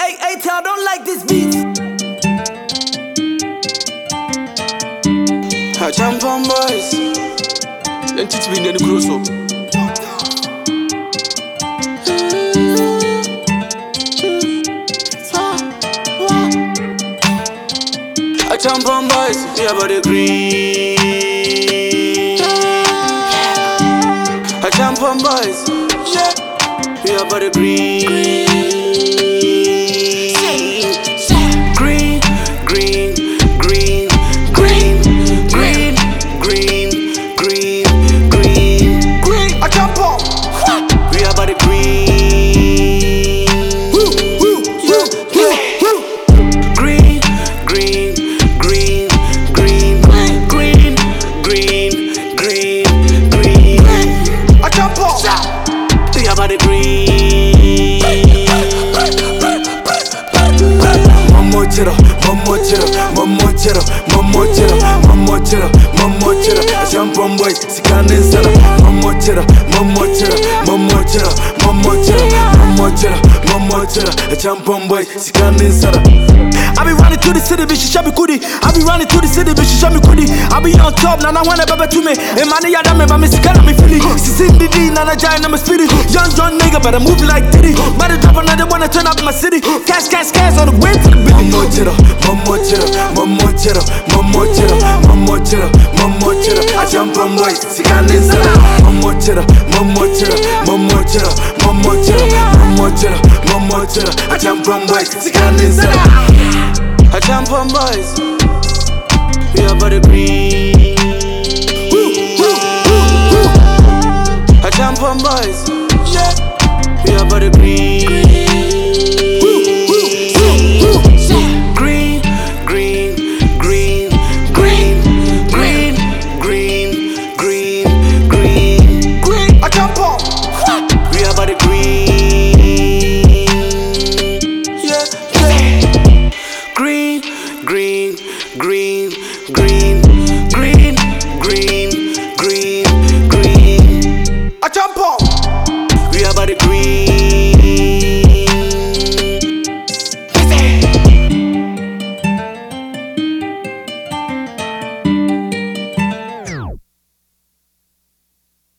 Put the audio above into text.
Hey, I don't like this beat. I jump on boys. Then teach me the cross up. I jump on boys. Me about the green. I jump on boys. Me about the green. I jump on boys, sikane sana. Mama chera, I jump on boys, sikane sana. I be running to the city, bitch, she show me goodie. I be running to the city, bitch, she show me goodie. I be on top, now I wanna baby to me. And money ya dame, but me sikana me feeling. She's in the D, now I giant, I'm a speedy. Young nigga, but I move like Diddy. But the drop another wanna turn up my city. Cash on the way to the building. Mama chera, I jump on boys, sikane sana. Mama chera, I jump on boys, sikane sana. I jump on boys, we are about the green. I jump on boys, we are about the green. Green. I jump on. We are about the green.